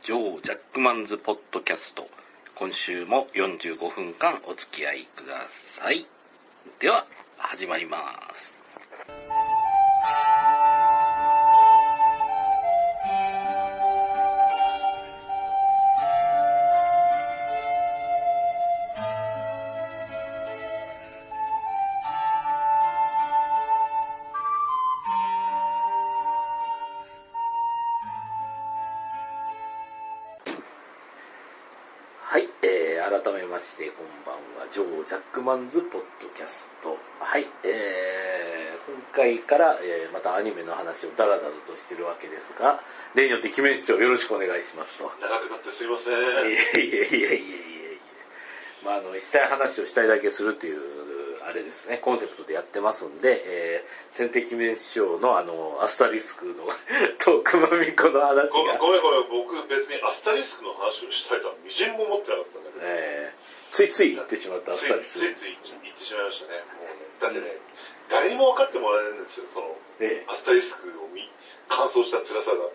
ジョー・ジャックマンズ・ポッドキャスト。今週も45分間お付き合いください。では、始まります。はい、改めましてこんばんは、ジョー・ジャックマンズ・ポッドキャスト。はい、今回から、またアニメの話をダラダラとしてるわけですが、例によって鬼面師匠よろしくお願いしますと。 長くなってすいません。 まあしたい話をしたいだけするというあれですね、コンセプトでやってますんで、先手鬼面師匠のアスタリスクのと熊美子の話がごめん、僕別にアスタリスクの話をしたいとはみじんも思ってなかったんだけど、 ついつい言ってしまったアスタリスク。 つい言ってしまいましたね。もうね、だってね、誰にも分かってもらえないんですよ、その、アスタリスクを完走した辛さが。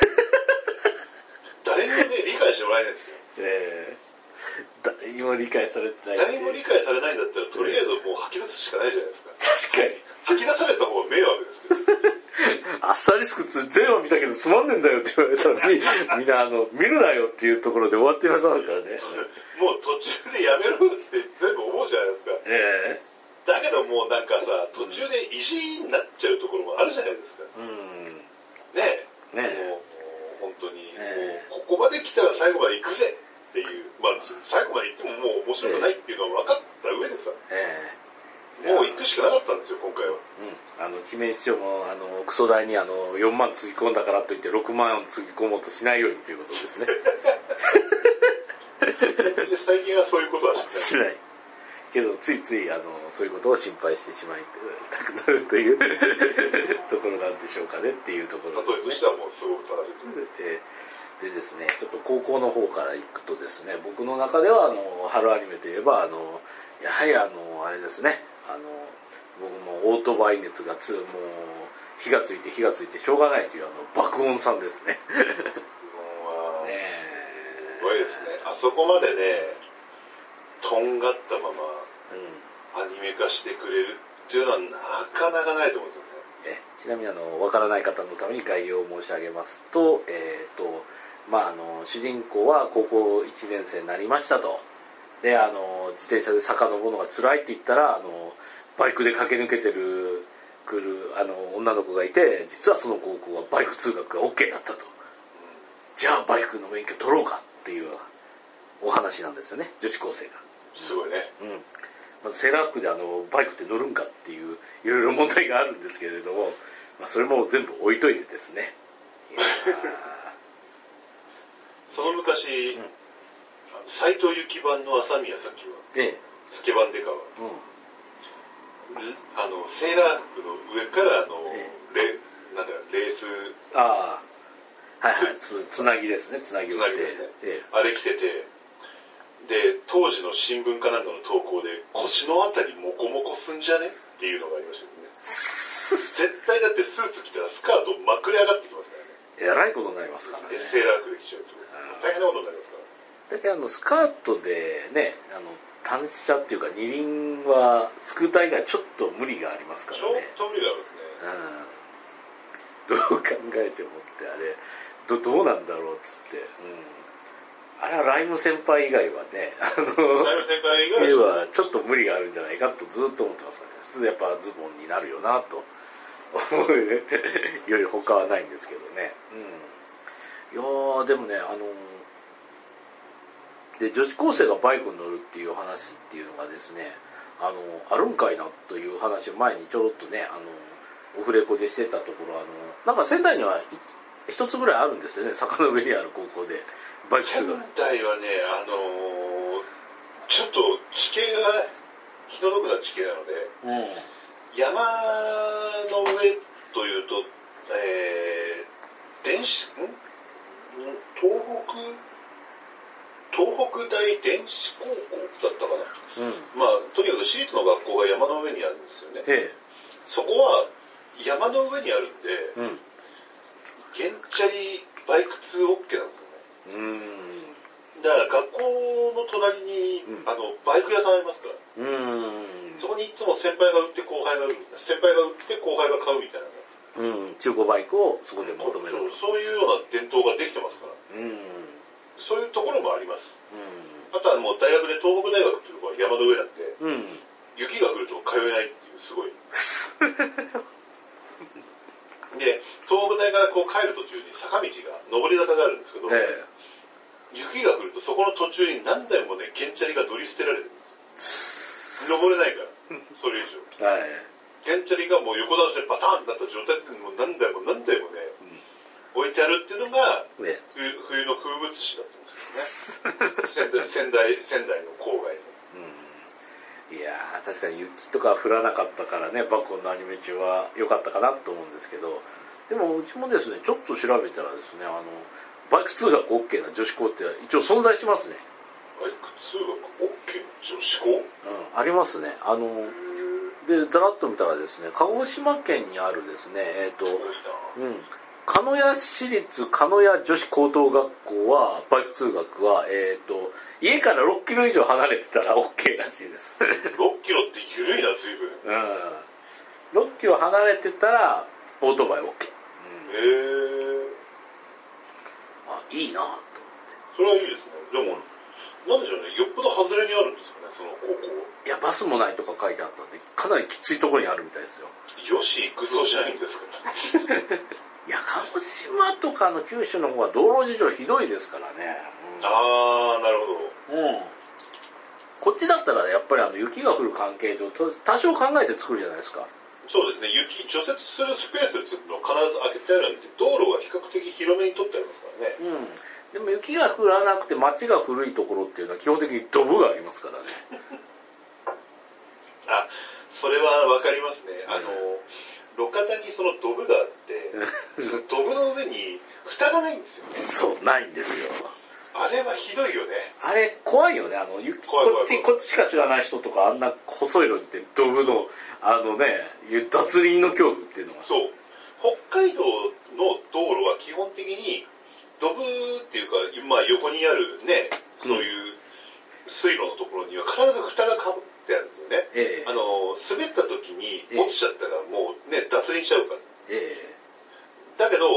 誰にもね、理解してもらえないんですよ。 誰にも理解されてない。 誰にも理解されないんだったら、とりあえずもう吐き出すしかないじゃないですか。 確かに。 吐き出された方が迷惑ですけど。 アスタリスクって全話見たけどつまんねえんだよって言われたのに、みんな見るなよっていうところで終わってましたからね。 もう途中でやめろって全部思うじゃないですか。だけどもうなんかさ、途中で意地になっちゃうところもあるじゃないですか。ねえ。もう本当に、もうここまで来たら最後まで行くぜっていう、まあ最後まで行ってももう面白くないっていうのは分かった上でさ、もう行くしかなかったんですよ、今回は。 鬼面師匠もクソ代に4万つぎ込んだからといって6万をつぎ込もうとしないようにということですね。 最近はそういうことはしない。けどついついそういうことを心配してしまいたくなるというところなんでしょうかねっていうところですね。 例えとしてはもうすごく正しいと思う。 でですね、ちょっと高校の方から行くとですね、僕の中では春アニメといえばやはりあれですね、僕もオートバイ熱がもう火がついてしょうがないという爆音さんですね。 爆音はすごいですね。あそこまでね、とんがったままアニメ化してくれるっていうのはなかなかないと思うんですよね。 ちなみにわからない方のために概要を申し上げますと、主人公は高校1年生になりましたと。で、自転車で坂登るのが辛いって言ったら、バイクで駆け抜けてくる女の子がいて、実はその高校はバイク通学が OK だったと。じゃあバイクの免許取ろうかっていうお話なんですよね、女子高生が。 すごいね。 まずセーラー服でバイクって乗るんかっていういろいろ問題があるんですけれども、それも全部置いといてですね。 その昔、斎藤由貴版の朝宮咲は、スケバンデカは、セーラー服の上からレース、 つなぎですね、つなぎですね。あれ着てて、で、当時の新聞かなんかの投稿で、腰のあたりモコモコすんじゃねっていうのがありましたよね。絶対だってスーツ着たらスカートまくり上がってきますからね。 えらいことになりますからね。 セーラー服で着ちゃうと。大変なことになりますから。 だけどスカートでね、単車っていうか二輪は、スクーター以外ちょっと無理がありますからね。 ちょっと無理があるんですね。 どう考えてもってあれ、どうなんだろうっつって。あれはライム先輩以外はね、 ライム先輩以外はちょっと無理があるんじゃないかとずっと思ってますからね。普通やっぱズボンになるよなと思うより他はないんですけどね。いやー、でもね、で、女子高生がバイクに乗るっていう話っていうのがですね、あるんかいなという話を前にちょろっとね、オフレコでしてたところ、なんか仙台には一つぐらいあるんですよね、坂の上にある高校で。バイク仙台はね、ちょっと地形が気の毒な地形なので、山の上というと、東北大電子高校だったかな。とにかく私立の学校が山の上にあるんですよね。そこは山の上にあるんで、原チャリバイク通 OK なんですよね。 だから学校の隣に、バイク屋さんありますから。そこにいつも先輩が売って後輩が売る。先輩が売って後輩が買うみたいな。 中古バイクをそこで求める。 そういうような伝統ができてますから。そういうところもあります。あとはもう大学で東北大学っていうところは山の上なんで、雪が降ると通えないっていうすごい。で、東北大からこう帰る途中に坂道が、上り坂があるんですけど、雪が降るとそこの途中に何台もね、ゲンチャリが乗り捨てられるんですよ。登れないから、それ以上。ゲンチャリがもう横倒しでバターンになった状態ってもう何台もね、置いてあるっていうのが、冬の風物詩だったんですよね。仙台の郊外の。 いやー、確かに雪とか降らなかったからね、バッコンのアニメ中は良かったかなと思うんですけど、でもうちもですね、ちょっと調べたらですね、バイク通学 OK な女子校って一応存在しますね。 バイク通学 OK な女子校？ ありますね。で、だらっと見たらですね、鹿児島県にあるですね、鹿屋市立鹿屋女子高等学校は、バイク通学は、家から6キロ以上離れてたら OK らしいです。 6キロって緩いな、随分。6キロ離れてたら、オートバイ OK。いいなぁと思って。 それはいいですね。でも、なんでしょうね、よっぽど外れにあるんですかね、その高校。 いや、バスもないとか書いてあったんで、かなりきついところにあるみたいですよ。 よし、行くぞじゃないんですから。 いや、鹿児島とかの九州の方は道路事情ひどいですからね。 なるほど。 こっちだったらやっぱり雪が降る関係上、多少考えて作るじゃないですか。 そうですね、除雪するスペースっていうのを必ず開けてあるんで、道路が比較的広めに取ってありますからね。 でも雪が降らなくて街が古いところっていうのは基本的にドブがありますからね。 それはわかりますね。路肩にそのドブがあって、そのドブの上に蓋がないんですよね。 そう、ないんですよ。 あれはひどいよね。 あれ怖いよね。こっちしか知らない人とかあんな細い路地でドブの、脱輪の恐怖っていうのが。 そう。北海道の道路は基本的に、ドブっていうか、横にあるね、そういう水路のところには必ず蓋がかぶってあるんですよね。滑った時に落ちちゃったらもうね、脱輪しちゃうから。だけど、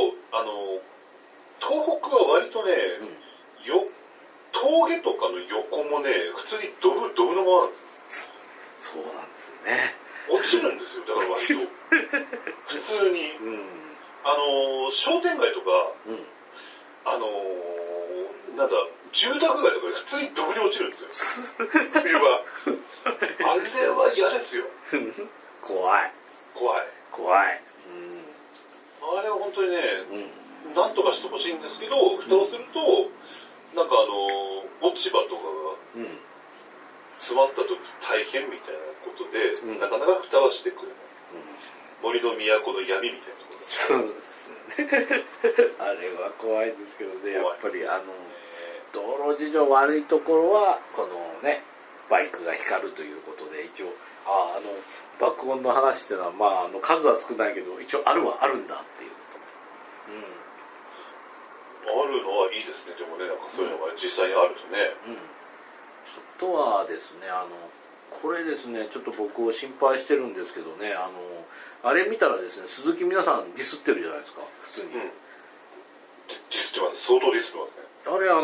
東北は割とね、峠とかの横もね、普通にドブのままなんですよ。そうなんですよね。 落ちるんですよ、だから割と。普通に。商店街とか、住宅街とかで普通にドブに落ちるんですよ。冬は。あれは嫌ですよ。 怖い。 あれは本当にね、なんとかしてほしいんですけど、蓋をすると、落ち葉とかが詰まった時大変みたいなことで、なかなか蓋はしてくれない。森の都の闇みたいなところ。 そうですね。あれは怖いですけどね、やっぱり道路事情悪いところは、このね、バイクが光るということで、一応、爆音の話っていうのは、数は少ないけど、一応あるんだっていうこと。 あるのはいいですね、でもね、そういうのが実際にあるとね。 あとはですね、これですね、ちょっと僕を心配してるんですけどね、あれ見たらですね、鈴木皆さんディスってるじゃないですか、普通に。 ディスってます、相当ディスってますね。 あれは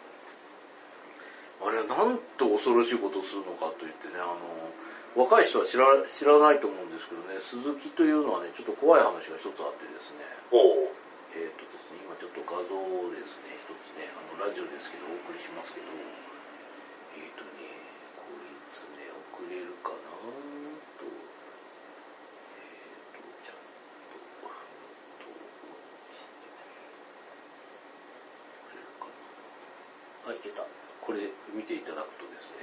なんと恐ろしいことをするのかと言ってね、若い人は知らないと思うんですけどね、鈴木というのはね、ちょっと怖い話が一つあってですね。ですね、今ちょっと画像をですね、一つね、ラジオですけどお送りしますけど、こいつね、送れるかなと、ちゃんと、送れるかな。いけた。これ見ていただくとですね、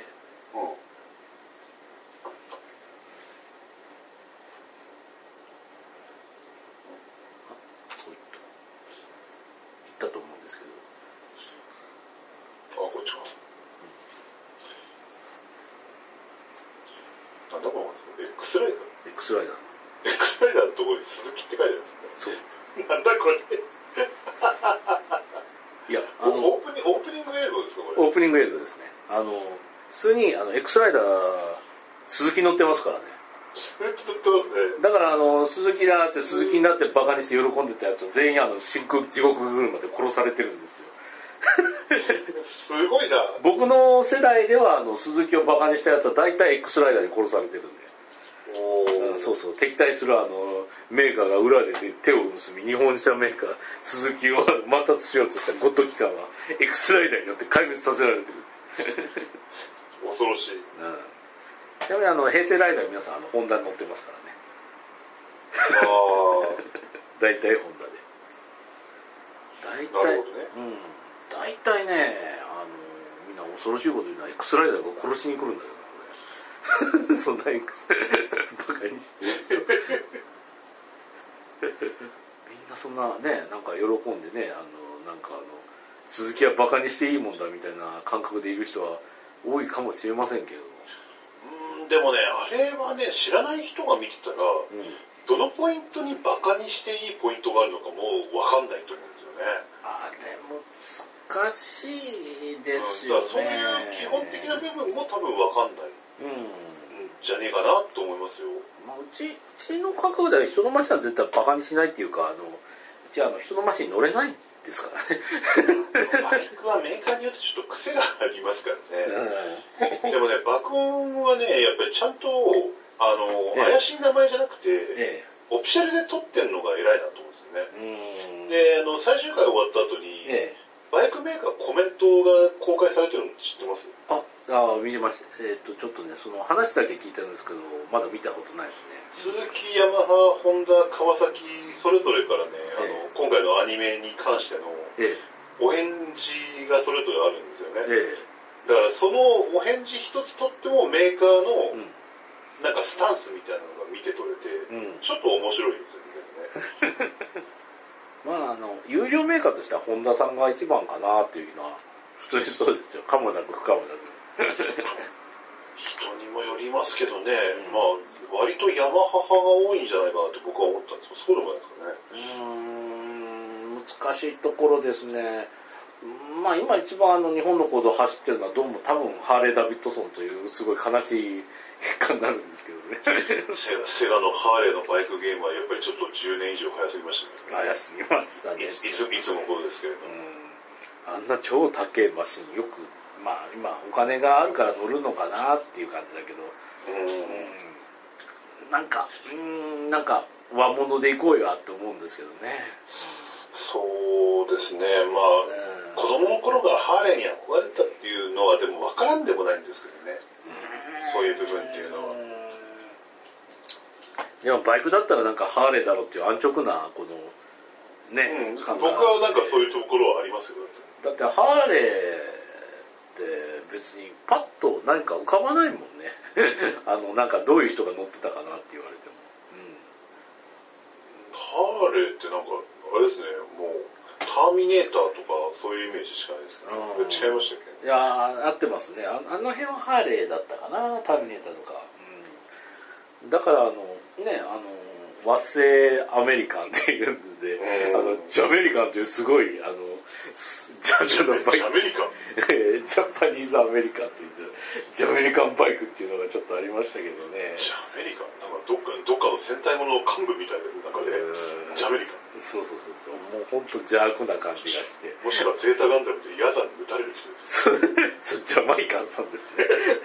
いったと思うんですけど。 こっちか。なんだこの X ライダー X ライダー。 X ライダーのところに鈴木って書いてあるんですね。 そう。 なんだこれ。 いや、 オープニング映像ですか、これ。 オープニング映像ですね。普通に、X ライダー、鈴木乗ってますからね。 鈴木乗ってますね。 だから、鈴木だって鈴木になってバカにして喜んでたやつは全員真空地獄車で殺されてるんですよ。 すごいな。 僕の世代では、鈴木をバカにしたやつは大体 X ライダーに殺されてるんで。そうそう、敵対するメーカーが裏で手を結び、日本車メーカー、鈴木を抹殺しようとしたゴッド機関は、X ライダーによって壊滅させられてる。 恐ろしい。 ちなみに平成ライダー皆さんホンダに乗ってますからね。大体ホンダで。大体、 なるほどね。 大体ね、みんな恐ろしいこと言うのは X ライダーが殺しに来るんだよな、これ。そんな X、バカにして。みんなそんなね、なんか喜んでね、鈴木はバカにしていいもんだみたいな感覚でいる人は多いかもしれませんけど。 でもね、あれはね、知らない人が見てたら、どのポイントにバカにしていいポイントがあるのかもわかんないと思うんですよね。 あれ難しいですよね。 そういう基本的な部分も多分わかんない。じゃねえかなと思いますよ。 まあ、うちの感覚では人のマシンは絶対バカにしないっていうか、うちは人のマシンに乗れないですからね。 バイクはメーカーによってちょっと癖がありますからね。でもね、爆音はね、やっぱりちゃんと、怪しい名前じゃなくて、オフィシャルで撮ってんのが偉いなと思うんですよね。で、最終回終わった後に、バイクメーカーコメントが公開されてるの知ってます？ 見てました。ちょっとね、その話だけ聞いたんですけど、まだ見たことないですね。 鈴木、ヤマハ、ホンダ、川崎、それぞれからね、今回のアニメに関しての、お返事がそれぞれあるんですよね。だからそのお返事一つとってもメーカーの、なんかスタンスみたいなのが見て取れて、ちょっと面白いですよね。 まあ有料メーカーとしてはホンダさんが一番かなっていうのは、普通にそうですよ。かもなく不可もなく。 人にもよりますけどね、まあ、割とヤマハ派が多いんじゃないかなって僕は思ったんですけど、そうでもないですかね。 難しいところですね。まあ今一番日本の行動を走ってるのはどうも多分ハーレー・ダビッドソンというすごい悲しい結果になるんですけどね。 セガのハーレーのバイクゲームはやっぱりちょっと10年以上早すぎましたね。 早すぎましたね。 いつもことですけれども。 あんな超高いマシンよく、まあ今お金があるから乗るのかなっていう感じだけど、なんか和物で行こうよって思うんですけどね。 そうですね、まあ、子供の頃がハーレーに憧れたっていうのはでも分からんでもないんですけどね。そういう部分っていうのは。 でもバイクだったらなんかハーレーだろうっていう安直なこのね、 僕はなんかそういうところはありますよ。 だってハーレーって別にパッと何か浮かばないもんね。なんかどういう人が乗ってたかなって言われても。 ハーレーってなんかあれですね、もうターミネーターとかそういうイメージしかないですけど、違いましたっけ？ いや合ってますね。あの辺はハーレーだったかな、ターミネーターとか。だから和製アメリカンっていうんで、ジャメリカンというすごい、ジャンルのバイク。ジャメリカンジャパニーズアメリカンっていう、ジャメリカンバイクっていうのがちょっとありましたけどね。 ジャメリカンなんかどっかの戦隊ものの幹部みたいな中で、ジャメリカン。 そう。もうほんと邪悪な感じがして。 もしくはゼータガンダムでヤザンに撃たれる人です。 ジャマイカンさんですね。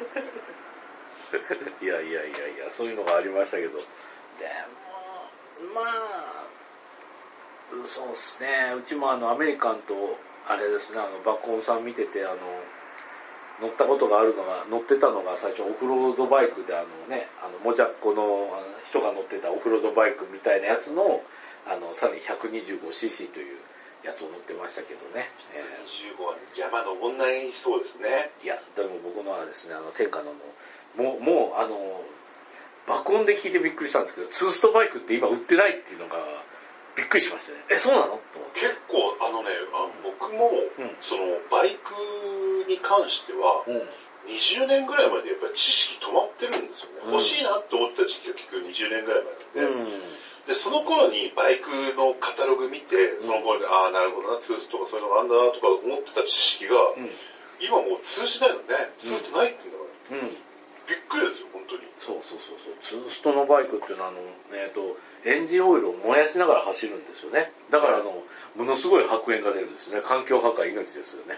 いや、そういうのがありましたけど。でも、まあ、そうですね。うちもアメリカンと、あれですね、爆音さん見てて、乗ってたのが最初オフロードバイクでもじゃっこの人が乗ってたオフロードバイクみたいなやつの、さらに 125cc というやつを乗ってましたけどね。 125は山登んないそうですね。 いや、でも僕のはですね、天下のもう爆音で聞いてびっくりしたんですけど、ツーストバイクって今売ってないっていうのがびっくりしましたね。そうなのと思って。 結構僕も、そのバイクに関しては、20年ぐらいまでやっぱり知識止まってるんですよね。欲しいなって思った時期が結局20年ぐらい前なんで、 で、その頃にバイクのカタログ見て、その頃に、ああ、なるほどな、ツーストとかそういうのがあるんだなとか思ってた知識が、今もう通じないのね。ツーストないって言うんだから。びっくりですよ、本当に。 そう。ツーストのバイクっていうのは、エンジンオイルを燃やしながら走るんですよね。だからものすごい白煙が出るんですね。環境破壊命ですよね。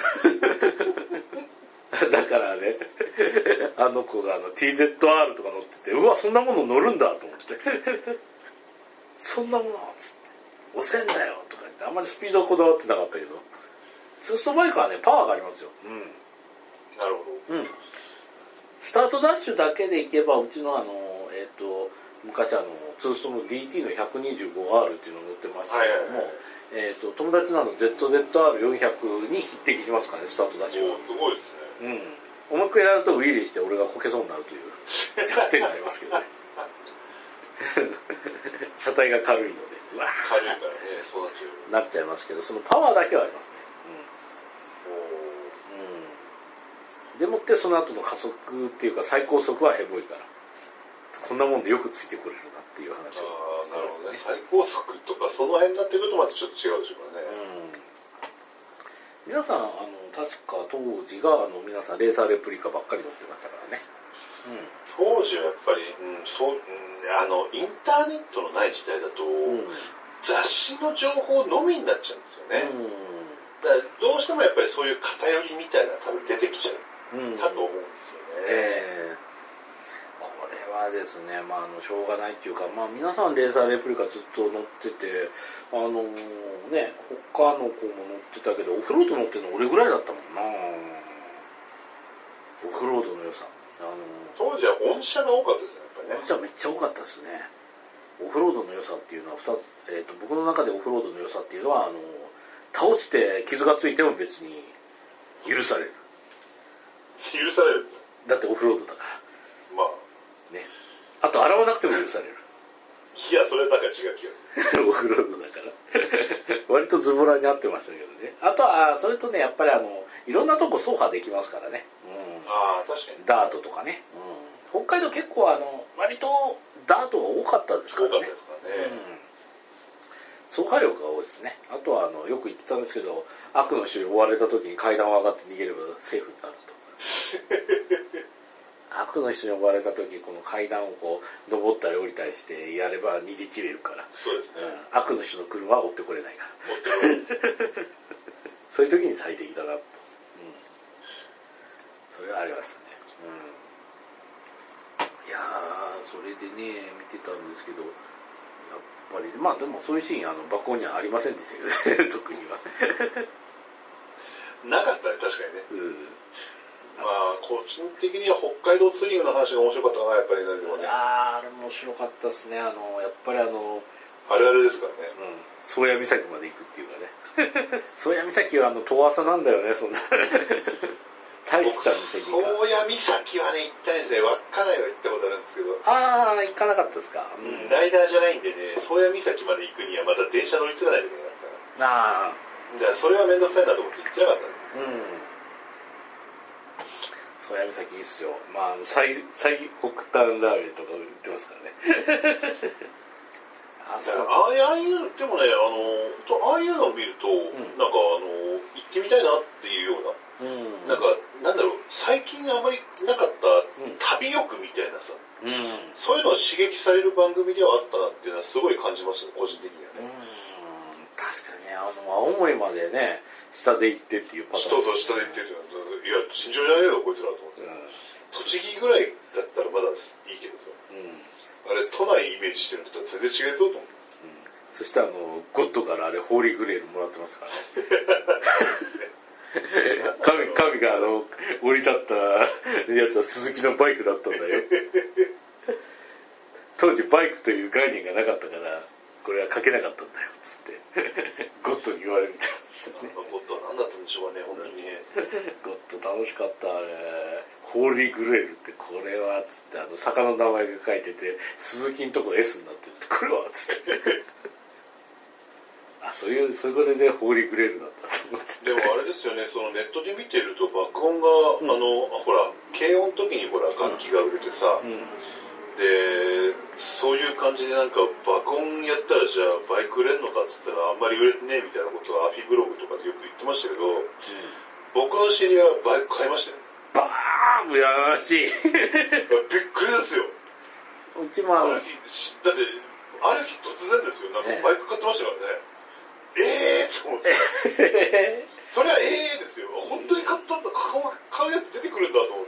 だからね、あの子がTZR とか乗ってて、うわ、そんなもの乗るんだと思って。そんなものつって、押せんだよとか言って、あんまりスピードはこだわってなかったけど、ツーストバイクはね、パワーがありますよ。 なるほど。 スタートダッシュだけでいけば、うちの昔ツーストの DT の 125R っていうのを乗ってましたけども、友達のZZR400 に匹敵しますからね、スタートダッシュは。 すごいですね。 思いっきりやるとウィリーして俺がこけそうになるという弱点がありますけどね。車体が軽いので、うわー軽いからね、そうなっちゃいますけど、そのパワーだけはありますね。でもってその後の加速っていうか最高速はヘボいから、こんなもんでよくついてこれるなっていう話を。 なるほどね。最高速とかその辺になってくるとまたちょっと違うでしょうからね。 皆さん、確か当時が、皆さんレーサーレプリカばっかり乗ってましたからね。 当時はやっぱり、インターネットのない時代だと、雑誌の情報のみになっちゃうんですよね。だからどうしてもやっぱりそういう偏りみたいなのが多分出てきちゃう。だと思うんですよね。 これはですね、しょうがないっていうか、皆さんレーサーレプリカずっと乗ってて、他の子も乗ってたけど、オフロード乗ってるの俺ぐらいだったもんな。オフロードの良さ。 当時は音車が多かったですね、やっぱりね。 音車めっちゃ多かったですね。オフロードの良さっていうのは2つ、僕の中でオフロードの良さっていうのは、倒して傷がついても別に許される。 許されるんですよ。 だってオフロードだから。ね。あと洗わなくても許される。 いや、それなんか違う気が。 オフロードだから。割とズボラに合ってましたけどね。あとは、それとね、やっぱりいろんなとこ走破できますからね。 確かに。 ダートとかね。北海道結構割とダートが多かったですからね。 多かったですからね。 走破力が多いですね。あとはよく言ってたんですけど、悪の人に追われた時に階段を上がって逃げればセーフになると。悪の人に追われた時、この階段を登ったり降りたりしてやれば逃げ切れるから。 そうですね。 悪の人の車は追ってこれないから。そういう時に最適だなと。それはありますね。いやー、それでね、見てたんですけど、やっぱり、でもそういうシーン、馬行にはありませんでしたけどね、特には。 なかったね、確かにね。個人的には北海道ツーリングの話が面白かったかな、やっぱりね、でもね。 あれ面白かったですね。やっぱりあれあれですからね。 宗谷岬まで行くっていうかね。宗谷岬は遠浅なんだよね、そんな。大した岬が。 宗谷岬はね、行ったんですね。稚内は行ったことあるんですけど。 行かなかったですか。 ライダーじゃないんでね、宗谷岬まで行くにはまた電車乗り継がないといけなかったから。だからそれはめんどくさいなと思って行ってなかったね。 宗谷岬いいっすよ。最北端ラーメンとか売ってますからね。 ああいうの、でもね、ああいうのを見ると、なんか行ってみたいなっていうような、なんだろう、最近あまりなかった旅欲みたいなさ、そういうのを刺激される番組ではあったなっていうのはすごい感じますよ、個人的にはね。 確かにね、青森までね、下で行ってっていうパターン。 そう、下で行ってっていや、尋常じゃねえぞ、こいつらと思って。栃木ぐらいだったらまだいいけどさ。あれ、都内イメージしてるのと全然違うぞと思って。 そしてゴッドからホーリーグレールもらってますからね。神が降り立ったやつは鈴木のバイクだったんだよ。当時バイクという概念がなかったから、これは書けなかったんだよ、つって。ゴッドに言われるみたいなしたね。 ゴッドは何だったんでしょうかね、本当にね。 ゴッド楽しかった、あれ。ホーリーグレールってこれは、つって、坂の名前が書いてて、鈴木のとこ S になってて、これは、つって。そういうことでホーリーグレールだったと思って。 でもあれですよね、そのネットで見てると爆音が、ほら、軽音の時にほら、楽器が売れてさ、で、 そういう感じでなんかバコンやったらじゃあバイク売れんのかっつったらあんまり売れてねえみたいなことはアフィブログとかでよく言ってましたけど、僕の知り合いはバイク買いましたよ。 バーン羨ましい。 びっくりですよ。 うちもだって、ある日突然ですよ、なんかバイク買ってましたからね。と思って。そりゃですよ。本当に買ったんだ、買うやつ出てくるんだと思って。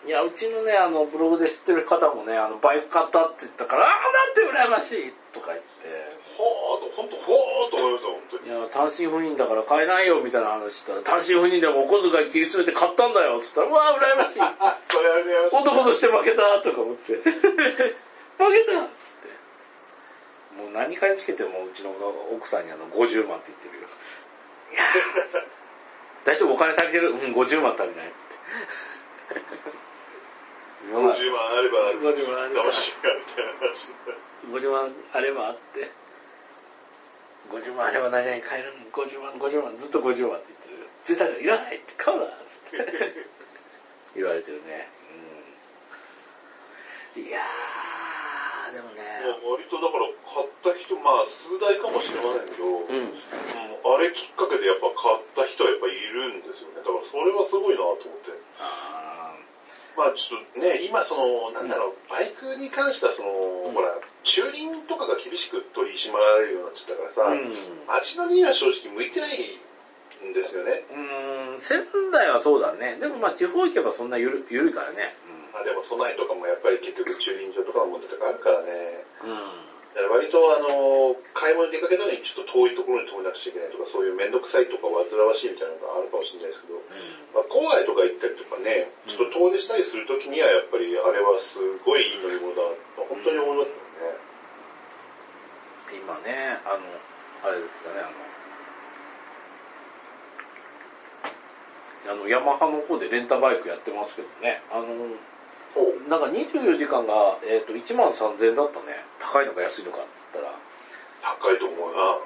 いや、うちのね、ブログで知ってる方もね、バイク買ったって言ったから、なんて羨ましいとか言って。 本当と思いました、本当に。 いや、単身赴任だから買えないよみたいな話したら、単身赴任でもお小遣い切り詰めて買ったんだよって言ったら、うわぁ、羨ましい。 それは羨ましい。 男として負けたとか思って。負けたっつって。もう何かにつけてもうちの奥さんに50万って言ってるよ。いや大丈夫お金足りてる50万足りないっつって。 50万あれば、 50万あれば、 騙しがみたいな話。 50万あればあって、50万あれば何々買えるのに50万、ずっと50万って言ってる。絶対いらないって買うなっつって言われてるね。いやー、でもね。 割とだから買った人、まあ数台かもしれませんけど、あれきっかけでやっぱ買った人はやっぱいるんですよね。だからそれはすごいなと思って。まあちょっとね、今なんだろう、バイクに関してはほら、駐輪とかが厳しく取り締まられるようになっちゃったからさ、街乗りには正直向いてないんですよね。 仙台はそうだね。でもまあ地方行けばそんな緩いからね。 でも都内とかもやっぱり結局駐輪場とかの問題とかあるからね。だから割と買い物に出かけたのにちょっと遠いところに止めなくちゃいけないとか、そういうめんどくさいとか煩わしいみたいなのがあるかもしれないですけど、まあ、郊外とか行ったりとかね、ちょっと遠出したりするときにはやっぱりあれはすごいいい乗り物だと本当に思いますからね。 今ね、あれですかね、ヤマハの方でレンタバイクやってますけどね、なんか24時間が、13,000円だったね。高いのか安いのかって言ったら。 高いと思うな。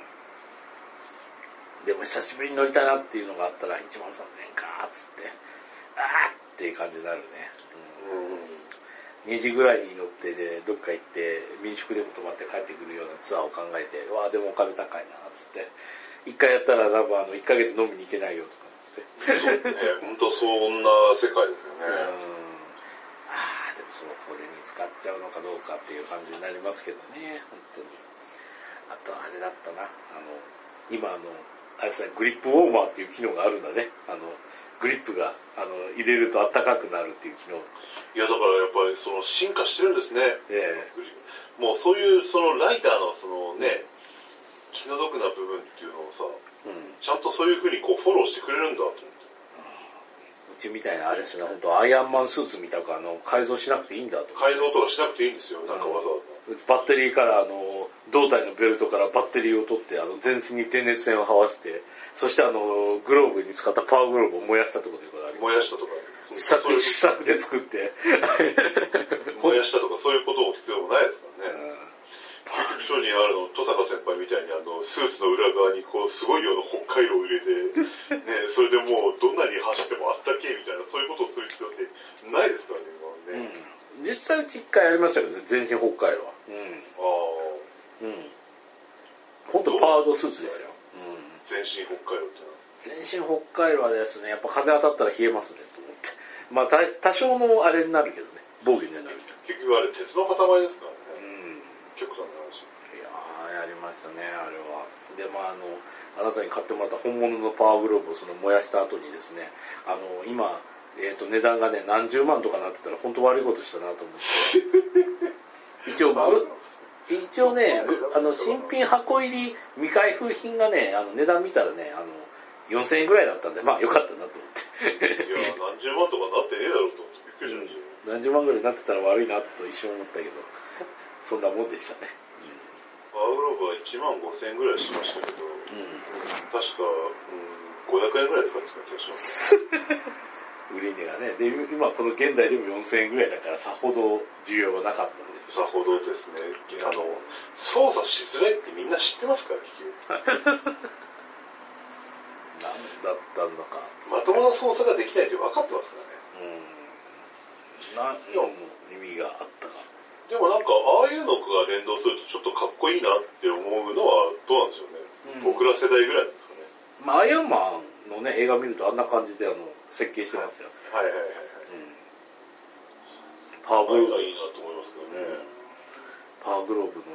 でも久しぶりに乗りたいなっていうのがあったら13,000円かーっつって、あーっていう感じになるね。2時ぐらいに乗ってで、どっか行って民宿でも泊まって帰ってくるようなツアーを考えて、わーでもお金高いなーっつって、一回やったら多分1ヶ月飲みに行けないよとかって。 そうね、本当そんな世界ですよね。 でもそのこれに使っちゃうのかどうかっていう感じになりますけどね、本当に。あとあれだったな、今あれですね、グリップウォーマーっていう機能があるんだね。グリップが入れると暖かくなるっていう機能。 いやだからやっぱり進化してるんですね。もうそういうライダーの気の毒な部分っていうのをさ、ちゃんとそういう風にフォローしてくれるんだと思って。 うちみたいなあれですね、本当アイアンマンスーツみたく改造しなくていいんだと。 改造とかしなくていいんですよ、なんかわざわざ。バッテリーから胴体のベルトからバッテリーを取って全身に電熱線を這わせて、そしてグローブに使ったパワーグローブを燃やしたとかということあります。 燃やしたとか。 試作で作って。 燃やしたとかそういうことを必要もないですからね。正直登坂先輩みたいにスーツの裏側にすごいような北海道を入れて、ね、それでもうどんなに走ってもあったけみたいな、そういうことをする必要ってないですからね、今ね。 実際うち一回やりましたけどね、全身北海道は。本当パワードスーツですよ。 全身北海道って全身北海道はですね、やっぱ風当たったら冷えますね、と思って。まあ多少のあれになるけどね、防御になる。 結局あれ鉄の塊ですからね。極端な話。 いやー、やりましたね、あれは。で、あなたに買ってもらった本物のパワーグローブを燃やした後にですね、今、値段がね、何十万とかなってたら本当悪いことしたなと思って。一応ね、新品箱入り未開封品がね、値段見たらね、4000円ぐらいだったんで、まあよかったなと思って。 いや、何十万とかなってねえだろうと思ってびっくりしました。 何十万ぐらいになってたら悪いなと一瞬思ったけど、そんなもんでしたね。 パワーグローブは15,000円ぐらいしましたけど、確か、500円ぐらいで買ってた気がします。 売り値がね。で、今この現代でも4000円ぐらいだからさほど需要はなかったので。 さほどですね。操作しづらいってみんな知ってますから、結局。 何だったのか。 まともな操作ができないって分かってますからね。 何の意味があったか。 ででもなんか、ああいうのが連動するとちょっとかっこいいなって思うのはどうなんでしょうね。僕ら世代ぐらいなんですかね。 まあ、アイアンマンのね、映画見るとあんな感じで設計してますよ。 はいはいはいはい。 パワーグローブ。 いいなと思いますけどね。 パワーグローブの、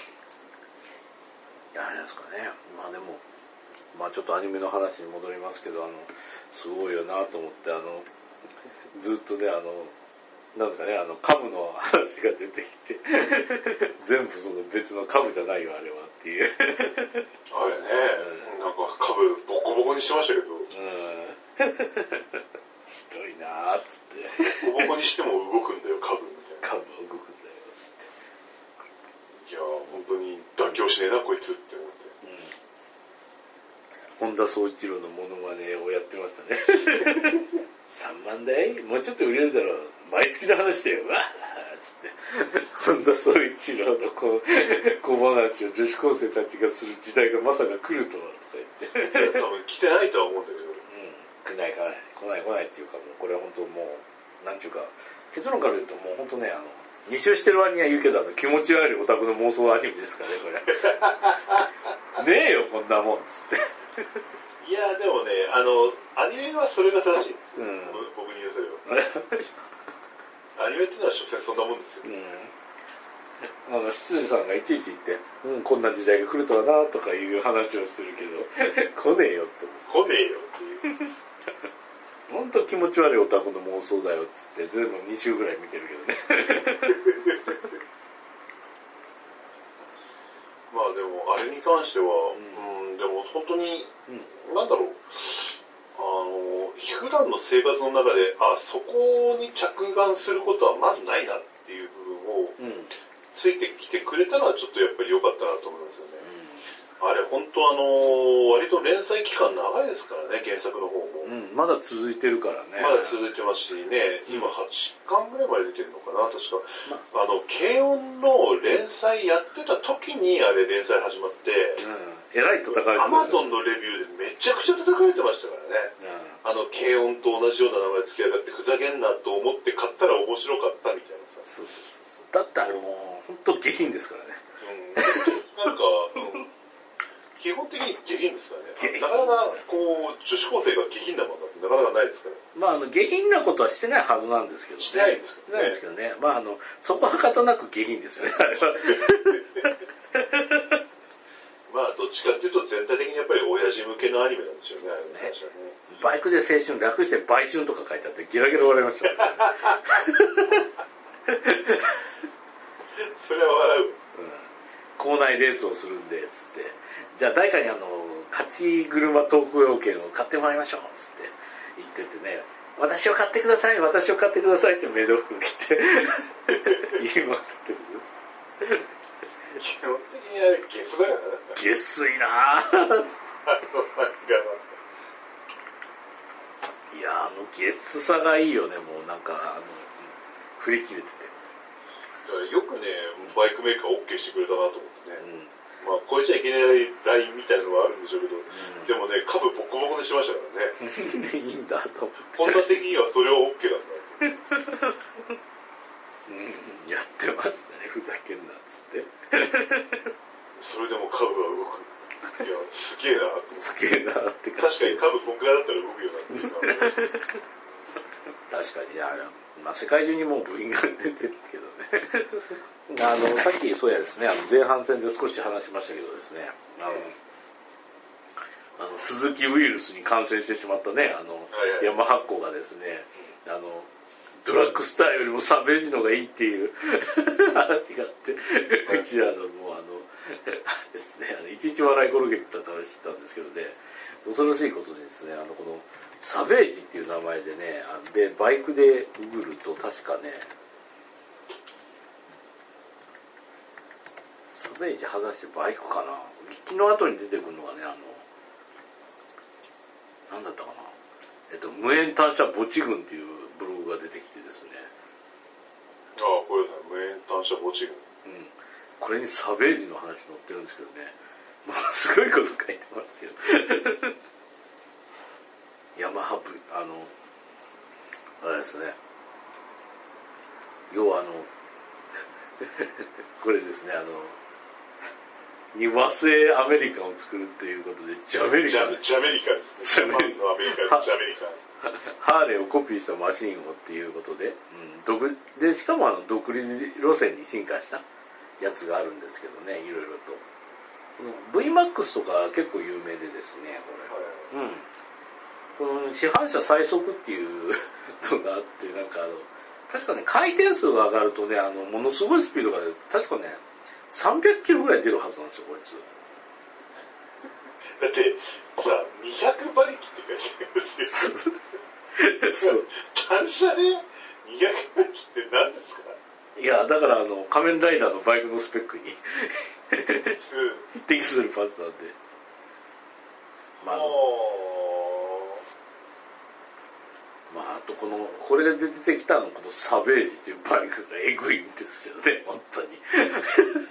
いや、あれですかね。まあでも、まあちょっとアニメの話に戻りますけど、すごいよなと思って、ずっとね、なんですかね、カブの話が出てきて、全部その別のカブじゃないよ、あれはっていう。 あれね、なんかカブボコボコにしてましたけど。 ひどいなーっつって。 ボコボコにしても動くんだよ、カブみたいな。 カブは動くんだよ、つって。 いやー、本当に妥協しねえな、こいつって思って。 本田宗一郎のモノマネをやってましたね。3万台もうちょっと売れるだろう。毎月の話だよ。わーつって。本田宗一郎の小話を女子高生たちがする時代がまさか来るとは、とか言って。 いや、多分来てないとは思うんだけど。 来ないっていうか、もうこれは本当もう、なんていうか、結論から言うともう本当ね、2周してる割には言うけど、気持ち悪いオタクの妄想アニメですからね、これ。ねえよ、こんなもん、つって。 いや、でもね、アニメはそれが正しいんですよ。僕に言うとれば。アニメっていうのは所詮そんなもんですよ。 羊さんがいちいち言って、こんな時代が来るとはなとかいう話をするけど、来ねえよって思う。来ねえよっていう。 本当気持ち悪いオタクの妄想だよっつって、全部2週ぐらい見てるけどね。 まあでも、あれに関しては、でも本当に、なんだろう、普段の生活の中で、そこに着眼することはまずないなっていう部分を、ついてきてくれたのはちょっとやっぱり良かったなと思いますよね。あれ本当割と連載期間長いですからね、原作の方も。 まだ続いてるからね。 まだ続いてますしね、今8巻ぐらいまで出てるのかな、確か。軽音の連載やってた時にあれ連載始まって、 えらい叩かれてました。アマゾンのレビューでめちゃくちゃ叩かれてましたからね。軽音と同じような名前つけやがってふざけんなと思って買ったら面白かったみたいなさ。 そう。だってあれもう、ほんと下品ですからね。 なんか、基本的に下品ですからね。なかなか、女子高生が下品なものってなかなかないですから。 まあ、下品なことはしてないはずなんですけどね。 してないんですけどね。 ないんですけどね。まあ、そこはかとなく下品ですよね、あれは。 まあ、どっちかっていうと全体的にやっぱり親父向けのアニメなんですよね、あれね。 バイクで青春、略して売春とか書いてあってゲラゲラ笑いました、ね。 それは笑う。 校内レースをするんで、つって。じゃあ誰かに勝ち車投稿要件を買ってもらいましょう、つって言っててね、私を買ってくださいってメイド服着て言いまくってる。 基本的にあれゲスだよな。 ゲスいなぁ。いや、ゲスさがいいよね、もうなんか、振り切れてて。 よくね、バイクメーカー OK してくれたなと思ってね。まあ、超えちゃいけないラインみたいなのがあるんでしょうけど、でもね、株ボコボコにしましたからね。 いいんだと思って。 ホンダ的にはそれは OK なんだと。 やってましたね、ふざけんなっつって。 それでも株は動く。いや、すげえなって。 すげえなって確かに株こんくらいだったら動くよなって。 確かに、まあ世界中にもう部品が出てるけどね。さっきそうやですね、前半戦で少し話しましたけどですね、鈴木ウイルスに感染してしまったね、山発行がですね、ドラッグスターよりもサベージの方がいいっていう話があって、うちもうですね、一日笑い転げてたって話したんですけどね、恐ろしいことにですね、このサベージっていう名前でね、で、バイクでググると確かね、サベージ剥がしてバイクかな。日記の後に出てくるのがね、なんだったかな。無縁単車墓地群っていうブログが出てきてですね。 これだ、無縁単車墓地群。 これにサベージの話載ってるんですけどね。もうすごいこと書いてますよ。ヤマハブ、あれですね。要はこれですね、和製アメリカンを作るっていうことで、ジャメリカン。 ジャメリカンですね。ジャパンのアメリカン、ジャメリカン。 ハーレーをコピーしたマシンをっていうことで、で、しかも独自路線に進化したやつがあるんですけどね、いろいろと。VMAX とか結構有名でですね、これ。この市販車最速っていうのがあって、なんか確かね、回転数が上がるとね、ものすごいスピードが出る。確かね、300キロぐらい出るはずなんですよ、こいつ。 だって、さ、200馬力って書いてあるんですよ。そう。単車で200馬力って何ですか？ いや、だから仮面ライダーのバイクのスペックに匹敵するパーツなんで。まあ、あとこれで出てきたこのサベージっていうバイクがエグいんですよね、本当に。 なる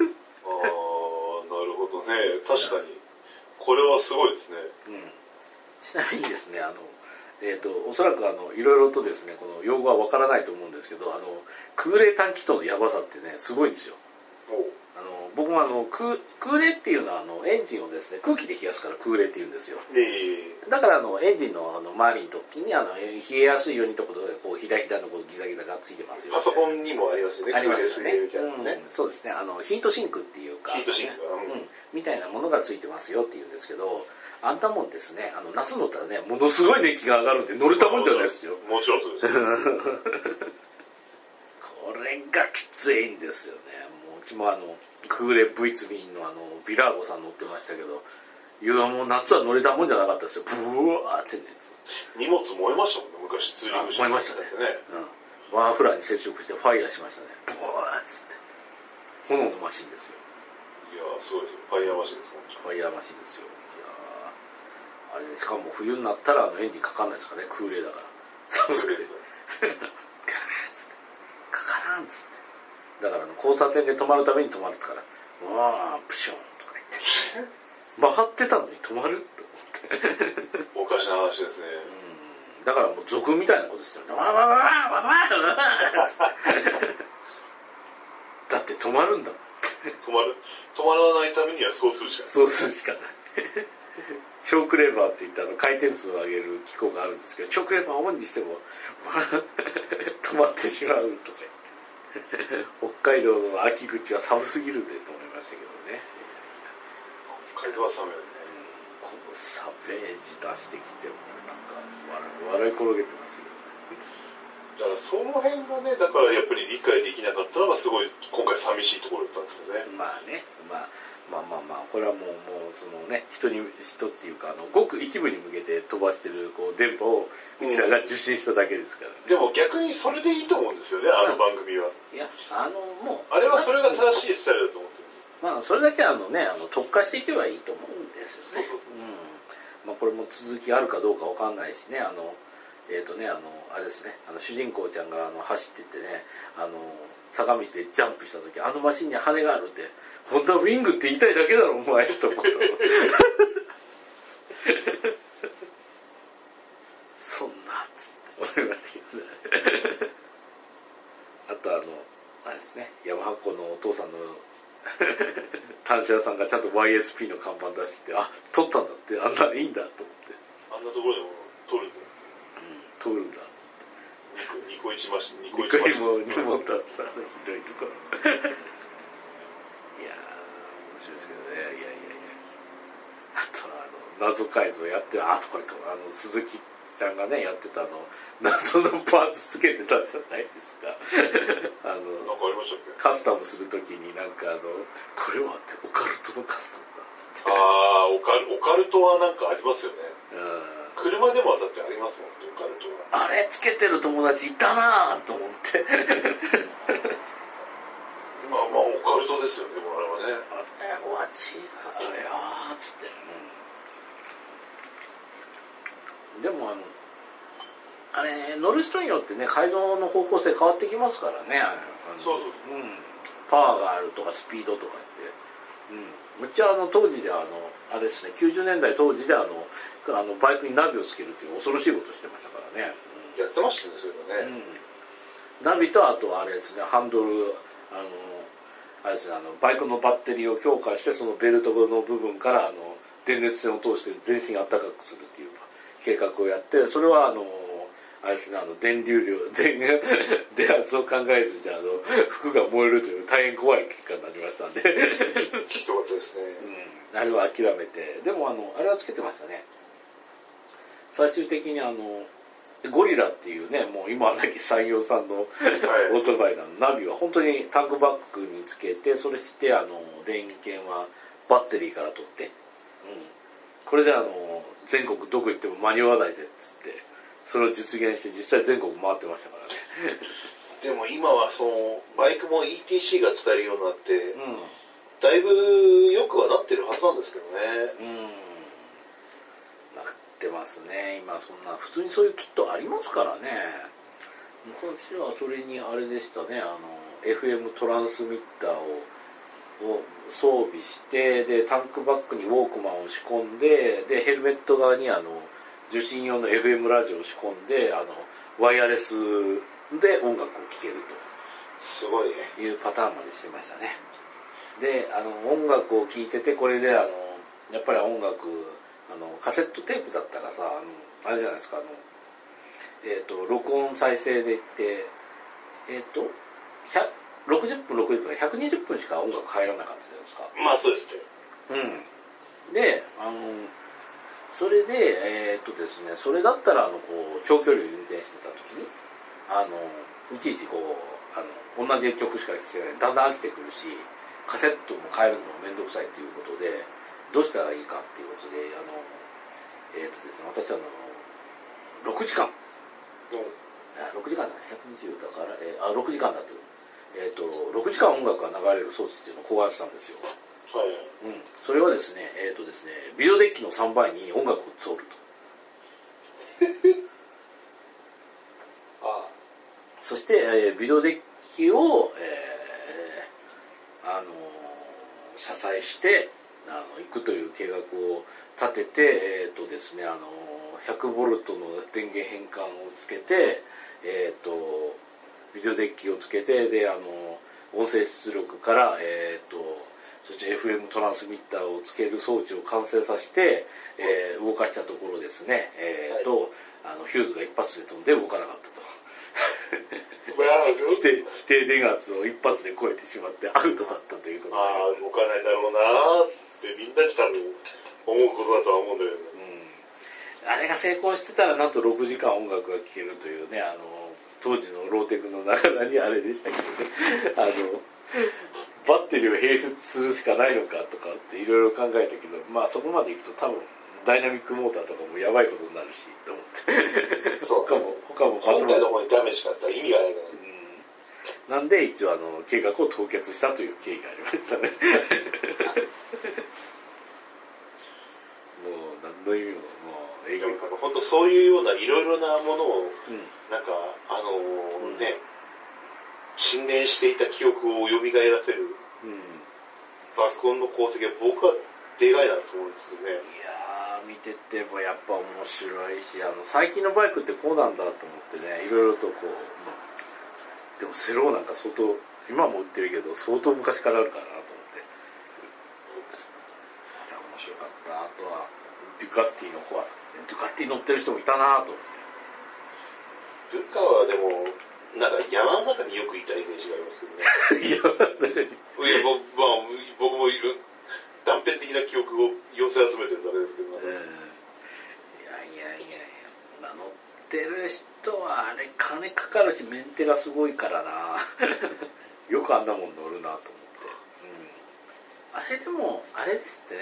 ほどね。確かに。これはすごいですね。 ちなみにですね、おそらくいろいろとですね、この用語はわからないと思うんですけど、空冷短気筒のヤバさってね、すごいんですよ。僕も空冷っていうのはエンジンをですね、空気で冷やすから空冷って言うんですよ。だからエンジンの周りの時に冷えやすいようにところでこうひだひだのこうギザギザがついてますよ。 パソコンにもありますよね。 ありますよね。 みたいなね。 そうですね。ヒートシンクっていうか、 ヒートシンク、 みたいなものがついてますよって言うんですけど、あんたもんですね、夏乗ったらね、ものすごい熱気が上がるんで乗れたもんじゃないですよ。 もちろんそうです。 これがきついんですよね。もううちも空冷 V2 のビラーゴさん乗ってましたけど、いやもう夏は乗れたもんじゃなかったですよ。ブワーってね。 荷物燃えましたもんね、昔ツーリングして燃えましたね。ワーフラーに接触してファイヤーしましたね。ブワーっつって。炎のマシンですよ。 いやー、そうですよ。ファイヤーマシンです、 ファイヤーマシンですよ。いやー、あれね、しかも冬になったらエンジンかかんないですかね、空冷だから。寒くて。カーッつって。かからんっつって。だから交差点で止まるために止まるから、うわー、プションとか言って。曲がってたのに止まるって思って。 おかしな話ですね。 だからもう俗みたいなことですよね。わわわわわわだって止まるんだ。 止まらないためにはそうするしかない。 そうするしかない。チョークレバーって言った回転数を上げる機構があるんですけど、チョークレバーをオンにしても止まってしまうとか言って。北海道の秋口は寒すぎるぜと思いましたけどね。 北海道は寒いよね。 このサベージ出してきてもなんか笑い転げてますよ。 だからその辺がね、だからやっぱり理解できなかったのがすごい今回寂しいところだったんですよね。 まあね、これはもうそのね、人っていうかごく一部に向けて飛ばしてるこう電波をうちらが受信しただけですからね。 でも逆にそれでいいと思うんですよね、あの番組は。 いや、もう。 あれはそれが正しいスタイルだと思ってる。 まあ、それだけ特化していけばいいと思うんですよね。まあ、これも続きあるかどうかわかんないしね、あれですね、主人公ちゃんが走ってってね、坂道でジャンプした時、マシンに羽があるって、本当はウィングって言いたいだけだろ、お前、と思った。そんな、つって思いましたけどね。あとあれですね、ヤマハコのお父さんの単車屋さんがちゃんと YSP の看板出して、撮ったんだって、あんなのいいんだと思って。 あんなところでも撮るんだって。 撮るんだ。 ニコイチまし、 ニコイチも持ったってさ、ひどいところ。いやー、面白いですけどね、いや。あと謎改造やってる、これと、鈴木ちゃんがね、やってた謎のパーツつけてたじゃないですか。 なんかありましたっけ？ カスタムするときになんかこれはってオカルトのカスタムだっつって。 オカルトはなんかありますよね。車でもだってありますもんね、オカルトは。 あれつけてる友達いたなぁと思って。 まあオカルトですよね、これはね。 あれは違うよーつって。でもあれ乗る人によってね、改造の方向性変わってきますからね。 そう。 パワーがあるとかスピードとかって。むっちゃ当時であれですね、90年代当時でバイクにナビをつけるっていう恐ろしいことしてましたからね。 やってましたね、そういうのね。 ナビとあとあれですね、ハンドル、 あれですね、バイクのバッテリーを強化して、そのベルトの部分から、電熱線を通して全身を暖かくするっていう計画をやって、それはあれですね、電圧を考えずに、服が燃えるという大変怖い結果になりましたんで。 ひどかったですね。 あれは諦めて、でもあれはつけてましたね。最終的にゴリラっていうね、もう今はなき山陽さんのオートバイのナビは本当にタンクバッグにつけて、それして電源はバッテリーから取って、これで全国どこ行っても間に合わないぜっつって、それを実現して実際全国回ってましたからね。 でも今はバイクも ETC が使えるようになって、だいぶ良くはなってるはずなんですけどね。 なってますね。今そんな、普通にそういうキットありますからね。昔はそれにあれでしたね、FM トランスミッターを装備して、で、タンクバッグにウォークマンを仕込んで、で、ヘルメット側に受信用の FM ラジオを仕込んで、ワイヤレスで音楽を聴けると。 すごいね。 いうパターンまでしてましたね。で、音楽を聴いてて、これでやっぱり音楽、カセットテープだったらさ、あれじゃないですか、録音再生でいって、60分、60分、120分しか音楽入らなかったじゃないですか。 まあそうですね。 で、それで、ですね、それだったら、長距離を運転してた時に、いちいち同じ曲しか聴けない、だんだん飽きてくるし、カセットも変えるのもめんどくさいということで、どうしたらいいかっていうことで、ですね、私は6時間。6時間じゃない、120だから、6時間だと。6時間音楽が流れる装置っていうのを考案したんですよ。 はい。 それはですね、ですね、ビデオデッキの3倍に音楽を通ると。そして、ビデオデッキを、車載して、行くという計画を立てて、ですね、100ボルトの電源変換をつけて、ビデオデッキをつけて、で、音声出力から、そして FM トランスミッターをつける装置を完成させて、動かしたところですね、ヒューズが一発で飛んで動かなかったと。規定電圧を一発で超えてしまってアウトだったということで。 動かないだろうなーってみんな多分思うことだとは思うんだけどね。 あれが成功してたらなんと6時間音楽が聴けるというね、当時のローテクの中にあれでしたけどね、バッテリーを併設するしかないのかとかっていろいろ考えたけど、まあそこまで行くと多分ダイナミックモーターとかもやばいことになるし、と思って。 そう。 他も本体の方にダメージがあったら意味がないから。 なんで一応計画を凍結したという経緯がありましたね。もう何の意味も、 でも本当そういうようないろいろなものを、なんか、沈殿していた記憶を蘇らせる、爆音の功績は僕はでかいなと思うんですよね。 いやー、見ててもやっぱ面白いし、最近のバイクってこうなんだと思ってね、いろいろとでもセローなんか相当、今も売ってるけど、相当昔からあるからなと思って。いや、面白かった。あとは、デュカッティの怖さですね。デュカッティ乗ってる人もいたなと思って。 デュカはでも、なんか山の中によくいたイメージがありますけどね。山の中に僕もいる断片的な記憶を寄せ集めてるだけですけど、 いや、乗ってる人はあれ金かかるしメンテがすごいからなよくあんなもん乗るなと思って、あれでもあれですってね、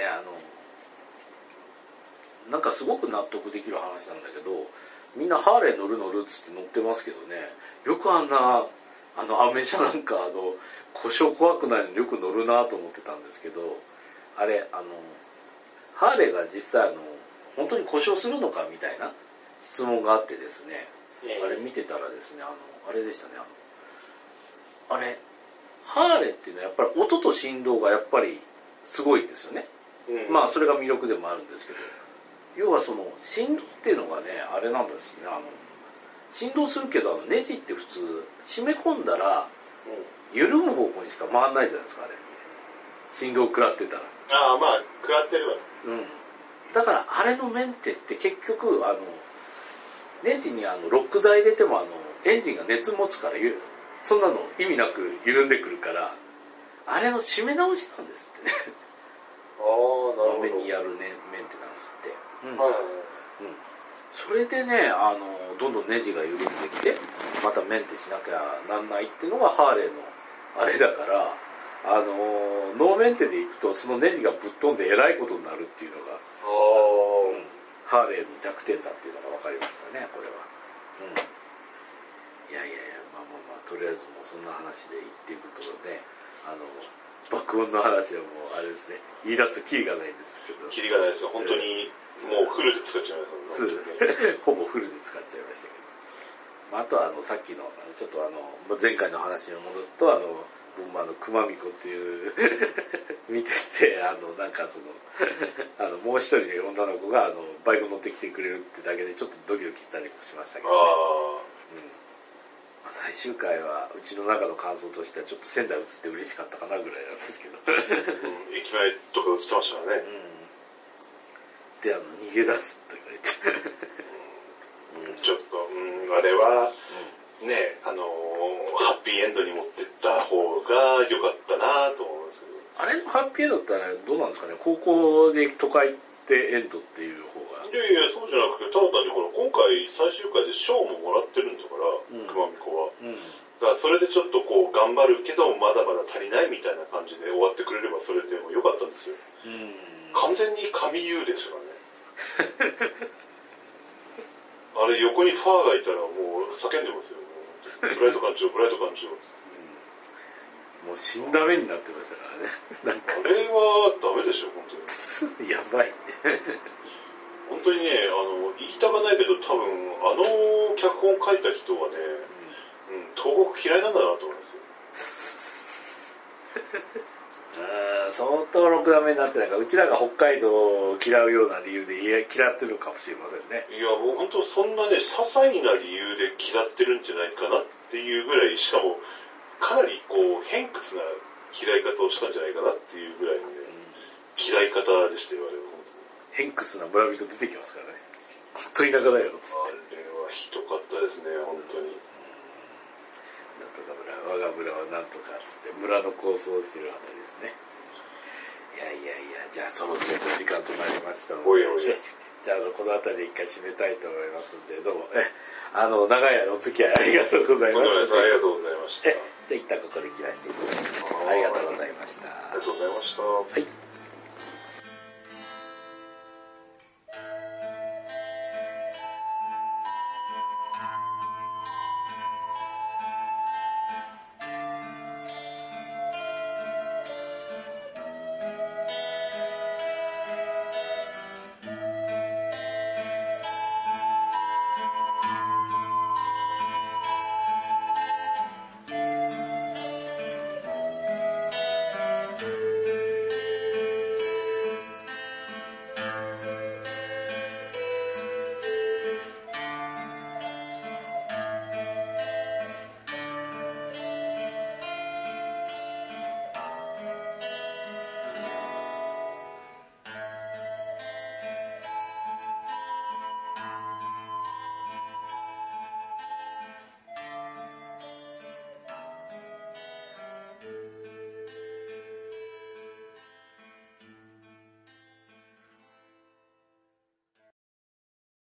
なんかすごく納得できる話なんだけど、みんなハーレー乗るっつって乗ってますけどね、よくあんなアメ車なんか故障怖くないのによく乗るなと思ってたんですけど、あれハーレーが実際本当に故障するのかみたいな質問があってですね、あれ見てたらですね、あれでしたね、あれハーレーっていうのはやっぱり音と振動がやっぱりすごいんですよね。まあそれが魅力でもあるんですけど、要は振動っていうのがね、あれなんですね、振動するけどネジって普通締め込んだら緩む方向にしか回んないじゃないですか、あれ。信号食らってたら。 ああ、まあ、食らってるわ。 うん。だから、あれのメンテって結局、ネジにロック剤入れてもエンジンが熱持つから、そんなの意味なく緩んでくるから、あれの締め直しなんですってね。 ああ、なるほど。 目にやるね、メンテナンスって。うん。 はいはいはい。 うん。それでね、どんどんネジが緩んできて、またメンテしなきゃなんないっていうのがハーレーのあれだから、ノーメンテで行くとそのネジがぶっ飛んでえらいことになるっていうのが、ハーレーの弱点だっていうのが分かりましたね、これは。うん。いやいやいや、まあ、とりあえずもうそんな話で言っていくとね、爆音の話はもうあれですね、言い出すとキリがないんですけど。 キリがないですよ、本当に、もうフルで使っちゃいましたね。 ほぼフルで使っちゃいましたけど。まあ、あとはさっきの、ちょっと前回の話に戻すと、僕も熊美子っていう見てて、なんかもう一人の女の子がバイク乗ってきてくれるってだけでちょっとドキドキしたりもしましたけどね。うん、最終回はうちの中の感想としてはちょっと仙台映って嬉しかったかなぐらいなんですけど。 駅前とか映ってましたからね。 で、逃げ出すと言われて。 ちょっと、あれは、ね、ハッピーエンドに持ってった方が良かったなと思いますけど。 あれのハッピーエンドってどうなんですかね、高校で都会ってエンドっていう方が。 いやいや、そうじゃなくて、ただ単に今回最終回で賞ももらってるんだから、熊美子は。だからそれでちょっと頑張るけど、まだまだ足りないみたいな感じで終わってくれればそれでも良かったんですよ。完全に神優ですからね。あれ横にファーがいたらもう叫んでますよ。ブライト艦長、ブライト艦長。 もう死んだ目になってましたからね。 あれはダメでしょ、本当に。やばいね。 本当にね、言いたかないけど多分、脚本書いた人はね、東北嫌いなんだなと思いますよ。相当ろくな目になってないから、うちらが北海道を嫌うような理由で嫌ってるのかもしれませんね。 いや、もう本当そんなね、些細な理由で嫌ってるんじゃないかなっていうぐらい、しかも、かなり偏屈な嫌い方をしたんじゃないかなっていうぐらいのね、嫌い方でしたよ、あれは。 偏屈な村人出てきますからね。本当に田舎だよ。 あれはひどかったですね、本当に。 なんとか村、我が村はなんとかつって村の構想をしてるあたりですね。いやいやいや、じゃあそろそろ時間となりましたので、じゃあこのあたりで一回締めたいと思いますので、どうも長い間お付き合いありがとうございました。 ありがとうございました。 じゃあ一旦ここで切らせていただきます。ありがとうございました。 ありがとうございました。 はい。